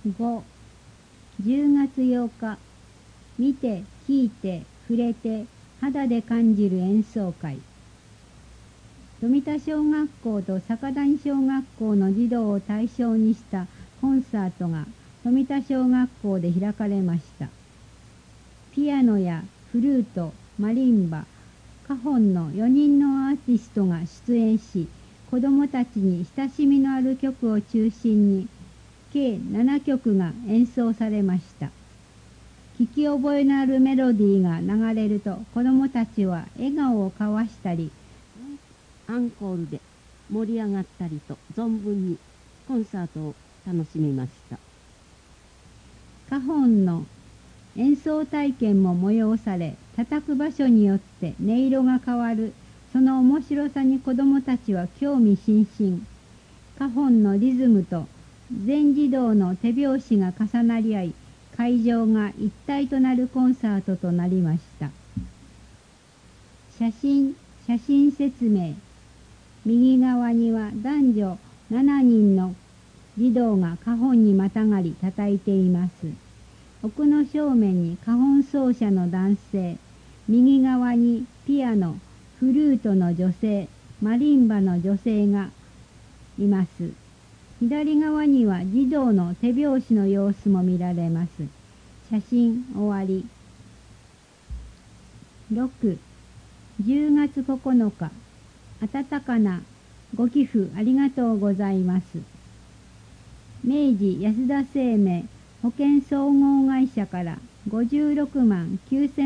り。5、10月8日、見て、聞いて、触れて、 肌で感じる演奏会。富田小学校と坂谷小学校の児童を対象にしたコンサートが富田小学校で開かれました。ピアノやフルート、マリンバ、カホンの4人のアーティストが出演し、子どもたちに親しみのある曲を中心に計7曲が演奏されました。聞き覚えのあるメロディーが流れると子どもたちは笑顔を交わしたり、 アンコールで盛り上がったりと存分にコンサートを楽しみました。 カホンの演奏体験も催され、叩く場所によって音色が変わる、その面白さに子どもたちは興味津々。カホンのリズムと全児童の手拍子が重なり合い、会場が一体となるコンサートとなりました。写真説明。右側には男女7人の児童がカホンにまたがり叩いています。奥の正面にカホン奏者の男性、右側にピアノ、フルートの女性、マリンバの女性がいます。左側には児童の手拍子の様子も見られます。写真終わり。6、10月9日、温かなご寄付ありがとうございます。明治安田生命保険総合会社から56万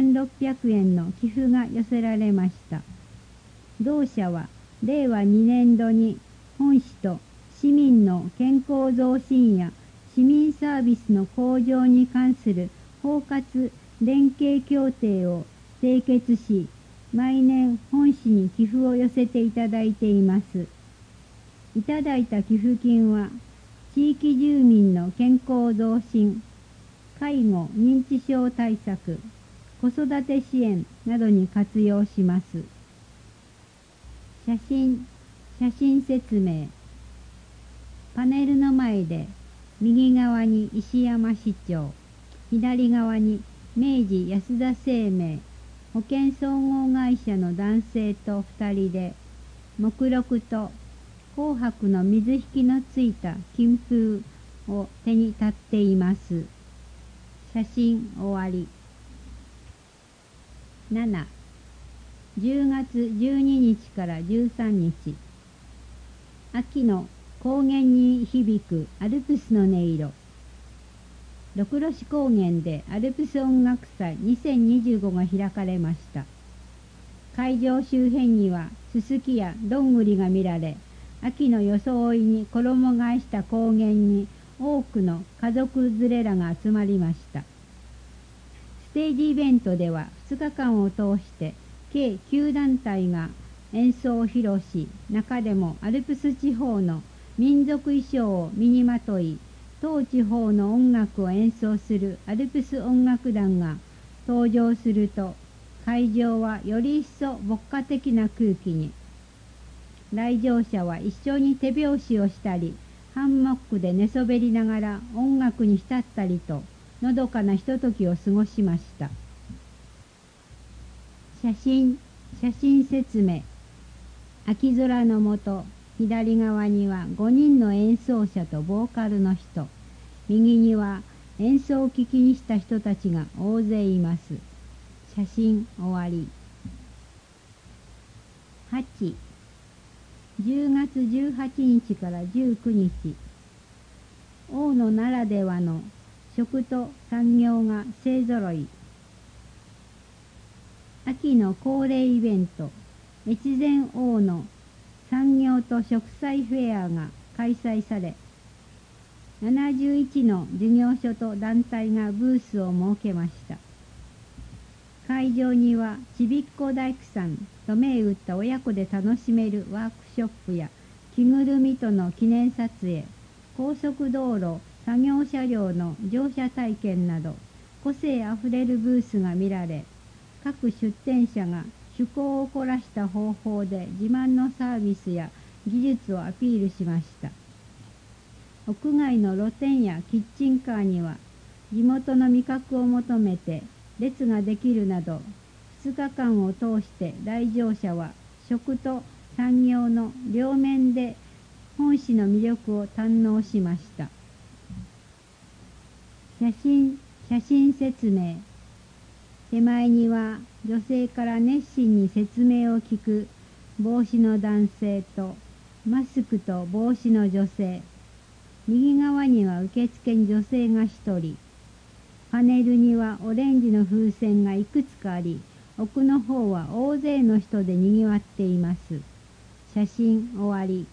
9600円の寄付が寄せられました。同社は令和2年度に本市と市民の健康増進や市民サービスの向上に関する包括連携協定を締結し、毎年本市に寄付を寄せていただいています。いただいた寄付金は地域住民の健康増進、介護認知症対策、子育て支援などに活用します。写真説明。パネルの前で右側に石山市長、左側に明治安田生命保険総合会社の男性と2人で目録と紅白の水引のついた金封を手に立っています。写真終わり。7、10月12日から13日、秋の高原に響くアルプスの音色。六ロシ高原でアルプス音楽祭2025が開かれました。会場周辺にはススキやどんぐりが見られ、秋の装いに衣替えした高原に多くの家族連れらが集まりました。ステージイベントでは2日間を通して計9団体が演奏を披露し、中でもアルプス地方の民族衣装を身にまとい、当地方の音楽を演奏するアルプス音楽団が登場すると、会場はより一層牧歌的な空気に。来場者は一緒に手拍子をしたり、ハンモックで寝そべりながら音楽に浸ったりと、のどかなひとときを過ごしました。写真説明。秋空の下、左側には5人の演奏者とボーカルの人、右には演奏を聞きにした人たちが大勢います。写真終わり。8、10月18日から19日、大野ならではの食と産業が勢ぞろい。秋の恒例イベント、越前大野産業と植栽フェアが開催され、71の事業所と団体がブースを設けました。会場にはちびっこ大工さんと銘打った親子で楽しめるワークショップや着ぐるみとの記念撮影、高速道路作業車両の乗車体験など個性あふれるブースが見られ、各出展者が趣向を凝らした方法で自慢のサービスや技術をアピールしました。屋外の露店やキッチンカーには地元の味覚を求めて列ができるなど、2 5日間を通して来場者は食と産業の両面で本市の魅力を堪能しました。写真説明。手前には女性から熱心に説明を聞く帽子の男性とマスクと帽子の女性。右側には受付に女性が1人。パネルにはオレンジの風船がいくつかあり、奥の方は大勢の人でにぎわっています。写真終わり。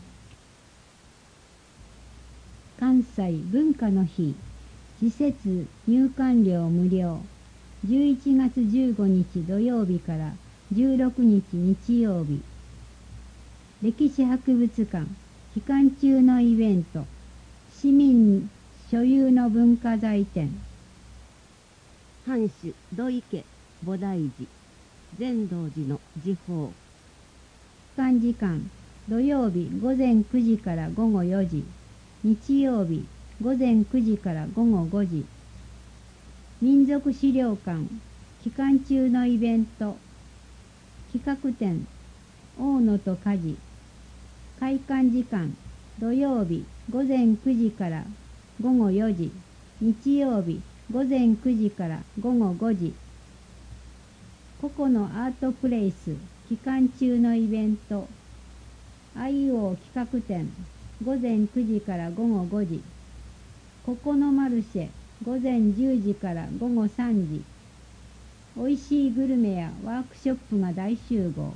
関西文化の日。施設入館料無料。11月15日土曜日から16日日曜日。歴史博物館期間中のイベント。市民所有の文化財展。 藩主土井家菩提寺善道寺の時報。 期間時間土曜日午前9時から午後4時。日曜日午前9時から午後5時。民族資料館期間中のイベント。企画展大野と火事。開館時間土曜日午前9時から午後4時。日曜日午前9時から午後5時。個々のアートプレイス期間中のイベント。IO 企画展午前9時から午後5時。ここのマルシェ午前10時から午後3時。おいしいグルメやワークショップが大集合。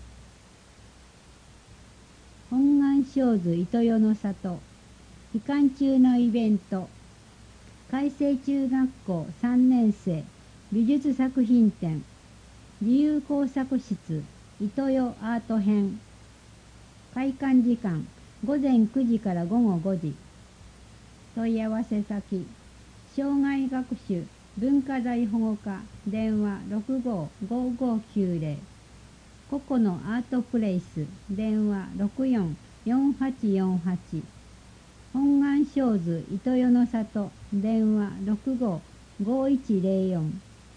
本願正図糸代の里期間中のイベント。開成中学校3年生美術作品展。自由工作室糸代アート編。開館時間午前9時から午後5時。問い合わせ先障害学習文化財保護課電話655590。個々のアートプレイス電話644848。本願正図糸代の里電話655104。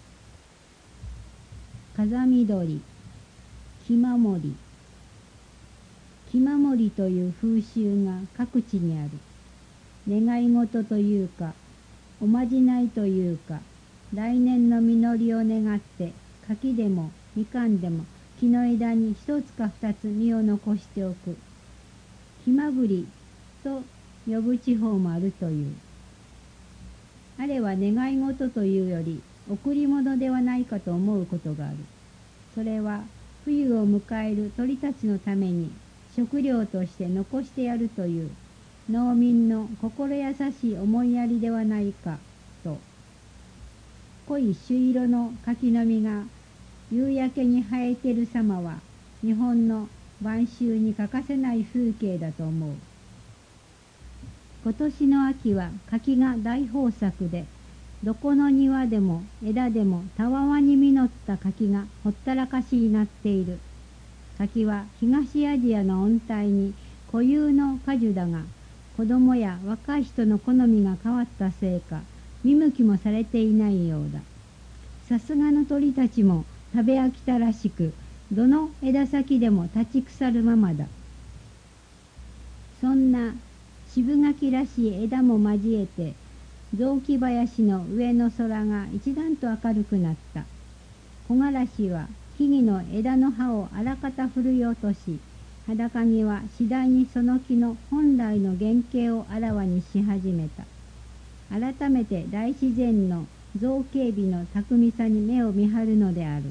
風見鶏木守り。木守りという風習が各地にある。願い事というかおまじないというか来年の実りを願って柿でもみかんでも木の枝に一つか二つ実を残しておく。木まぐりと呼ぶ地方もあるという。あれは願い事というより贈り物ではないかと思うことがある。それは冬を迎える鳥たちのために食料として残してやるという農民の心優しい思いやりではないかと。濃い朱色の柿の実が夕焼けに生えている様は日本の晩秋に欠かせない風景だと思う。今年の秋は柿が大豊作で、どこの庭でも枝でもたわわに実った柿がほったらかしになっている。柿は東アジアの温帯に固有の果樹だが、子供や若い人の好みが変わったせいか、見向きもされていないようだ。さすがの鳥たちも食べ飽きたらしく、どの枝先でも立ち腐るままだ。そんな渋柿らしい枝も交えて、雑木林の上の空が一段と明るくなった。木枯らしは木々の枝の葉をあらかた振るい落とし、裸木は次第にその木の本来の原型をあらわにし始めた。改めて大自然の造形美の巧みさに目を見張るのである。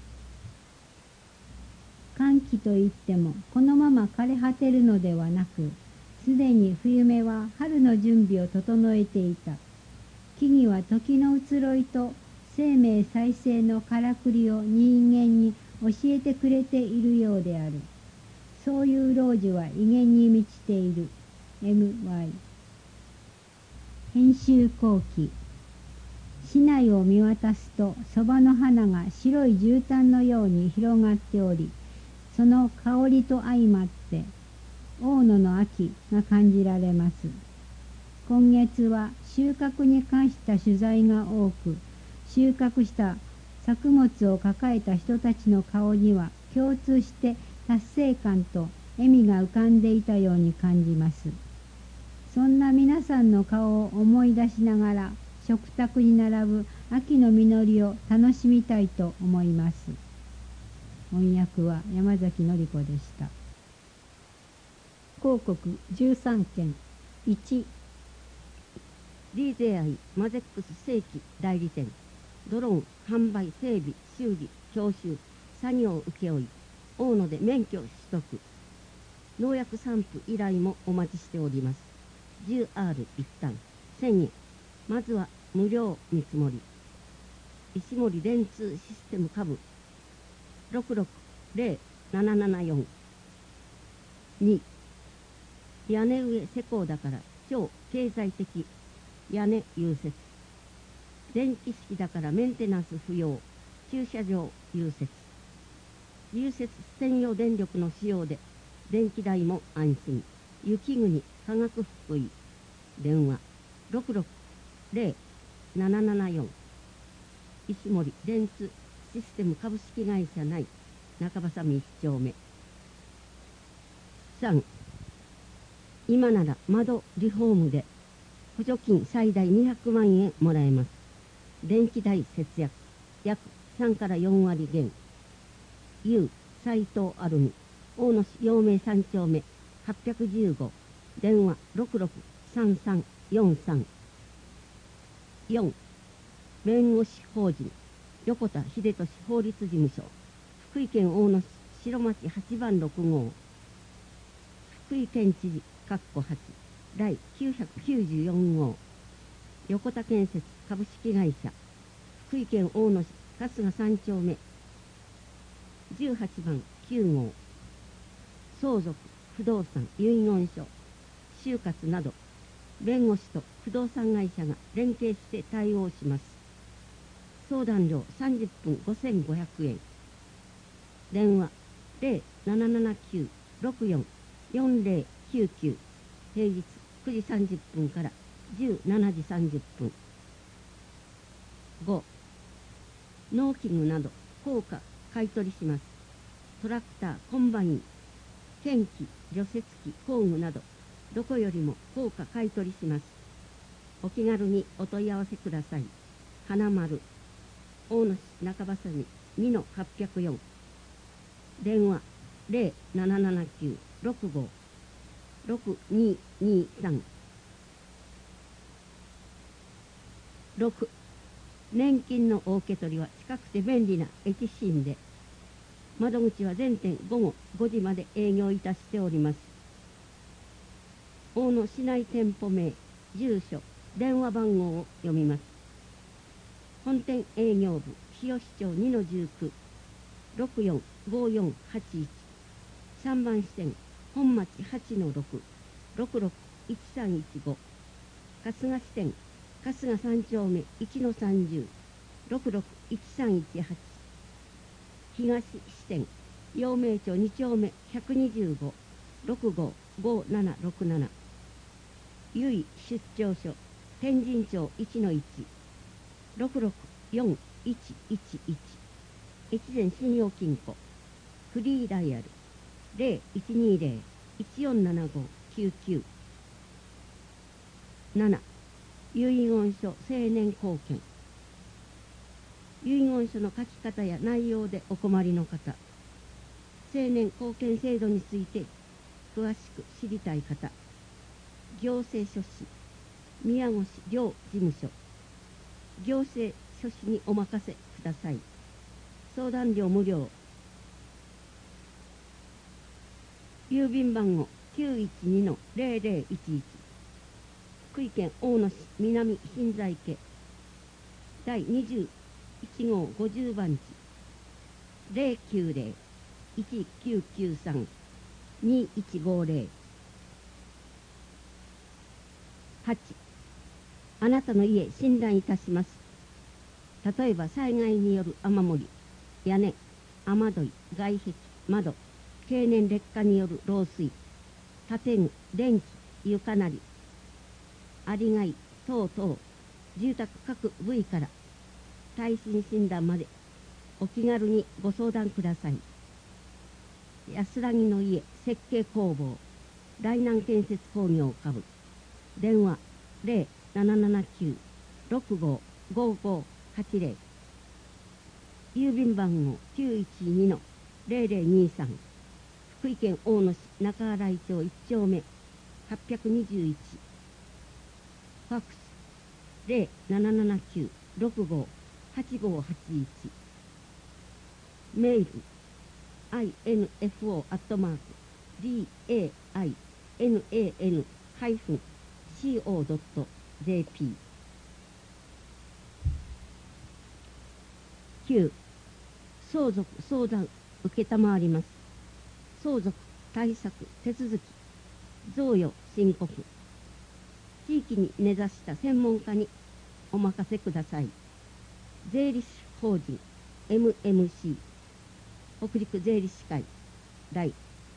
乾季といってもこのまま枯れ果てるのではなく、すでに冬目は春の準備を整えていた。木々は時の移ろいと生命再生のからくりを人間に教えてくれているようである。そういう老樹は威厳に満ちている。M.Y. 編集後期。市内を見渡すとそばの花が白い絨毯のように広がっており、その香りと相まって大野の秋が感じられます。今月は収穫に関した取材が多く、収穫した作物を抱えた人たちの顔には共通して達成感と笑みが浮かんでいたように感じます。そんな皆さんの顔を思い出しながら食卓に並ぶ秋の実りを楽しみたいと思います。翻訳は山崎典子でした。広告13件1、 DJI マゼックス正規代理店、ドローン販売整備修理教習作業請負大野で免許取得、農薬散布依頼もお待ちしております。 10R 一旦1000円、まずは無料見積もり。石森電通システム株 660-774。 2、屋根上施工だから超経済的屋根融雪、電気式だからメンテナンス不要駐車場融雪、融雪専用電力の使用で電気代も安心。雪国科学福井、電話 660-774。 石森電通システム株式会社内中場1丁目。3、今なら窓リフォームで補助金最大200万円もらえます。電気代節約約3から4割減。U 斉藤アルミ、大野市陽明3丁目815、電話 663343。 4、弁護士法人横田秀俊法律事務所、福井県大野市白町8番6号、福井県知事8第994号、横田建設株式会社福井県大野市春日3丁目18番9号、相続不動産遺言書就活など弁護士と不動産会社が連携して対応します。相談料30分5500円。電話 0779-644099、平日9時30分から17時30分。5、農機具など高価買い取りします。トラクター、コンバイン、検機、除雪機、工具などどこよりも高価買い取りします。お気軽にお問い合わせください。花丸、大野市中場さみ2-804。電話 0779-65-6223。6、年金のお受け取りは近くて便利な駅新で、窓口は全店午後5時まで営業いたしております。大野市内店舗名、住所、電話番号を読みます。本店営業部、日吉町2-19、645481。3番支店、本町8-6、661315。春日支店、春日3丁目1-30、661318。東支店、陽明町2丁目125、655767。由比出張所、天神町1-1、664111。越前信用金庫、フリーダイヤル 0120-147599。7、遺言書青年貢献。遺言書の書き方や内容でお困りの方、青年貢献制度について詳しく知りたい方、行政書士宮越両事務所、行政書士にお任せください。相談料無料。郵便番号 912-0011、福井県大野市南新在家第21号50番地 090-1993-2150。8、あなたの家診断いたします。例えば災害による雨漏り、屋根、雨どい、外壁、窓、経年劣化による漏水、建具、電気、床なり、アリガイ等々、住宅各部位から耐震診断までお気軽にご相談ください。安らぎの家設計工房大南建設工業株電話 0779-655580 郵便番号 912-0023 福井県大野市中新井町1丁目821ファックス 0779-658581 メール info@dainan-co.jp 9. 相続相談承ります。相続対策手続き贈与申告地域に根ざした専門家にお任せください。税理士法人 MMC 北陸税理士会第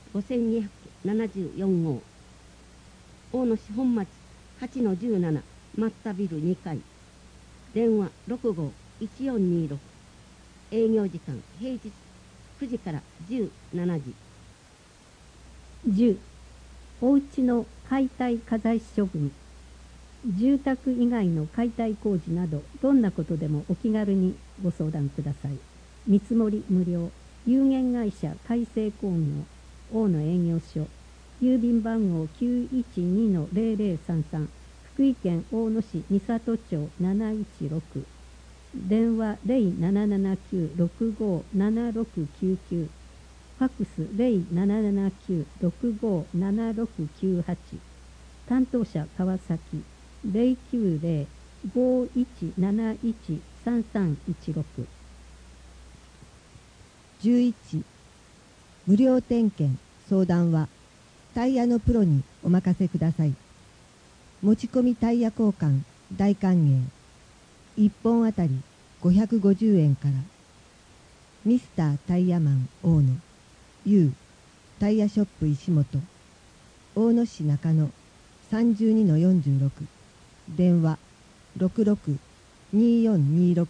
5274号大野市本町 8-17 マッタビル2階電話651426営業時間平日9時から17時。 10. おうちの解体家財処分住宅以外の解体工事などどんなことでもお気軽にご相談ください。見積もり無料有限会社海星工業大野営業所郵便番号 912-0033 福井県大野市三郷町716電話 0779-657699 ファックス 0779-657698 担当者川崎 090-5171-3316 11. 無料点検相談はタイヤのプロにお任せください。持ち込みタイヤ交換大歓迎。1本あたり550円から。ミスタータイヤマン大野 U タイヤショップ石本大野市中野 32-46 電話 662426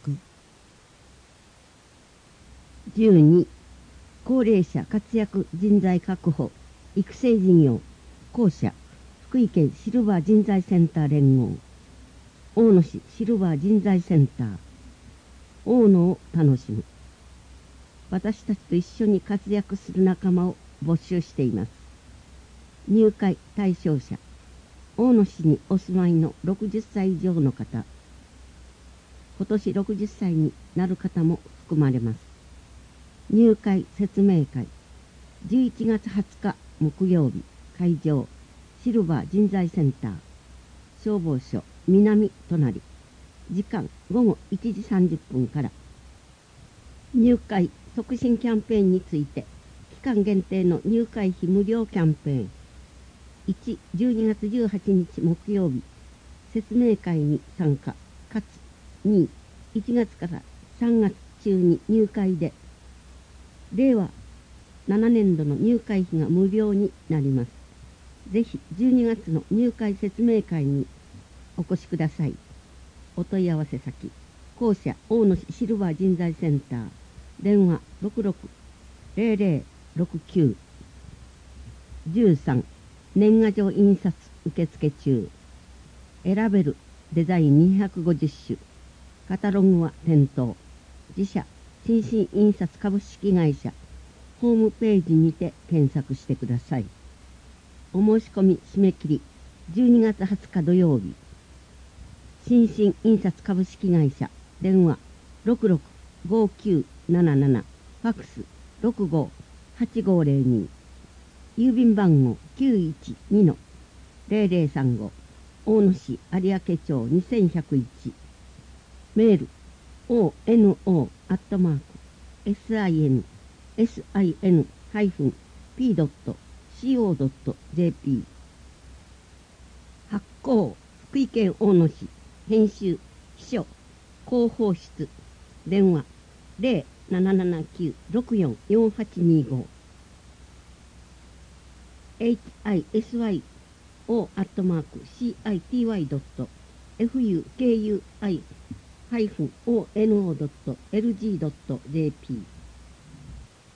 12. 高齢者活躍人材確保育成事業公社福井県シルバー人材センター連合大野市シルバー人材センター大野を楽しむ私たちと一緒に活躍する仲間を募集しています。入会対象者大野市にお住まいの60歳以上の方今年60歳になる方も含まれます。入会説明会11月20日木曜日会場シルバー人材センター消防署南隣時間午後1時30分から入会促進キャンペーンについて期間限定の入会費無料キャンペーン1、12月18日木曜日説明会に参加かつ2、1月から3月中に入会で令和7年度の入会費が無料になります。ぜひ12月の入会説明会にお越しください。お問い合わせ先公社大野市シルバー人材センター電話 660069 13年賀状印刷受付中選べるデザイン250種カタログは店頭自社新進印刷株式会社ホームページにて検索してください。お申し込み締め切り12月20日土曜日新進印刷株式会社電話 665977 ファックス 658502 郵便番号 912-0035 大野市有明町2101メール ono@sin-p.co.jp 発行福井県大野市編集秘書広報室電話 0779-644825 hisyo@city.fukui -ono.lg.jp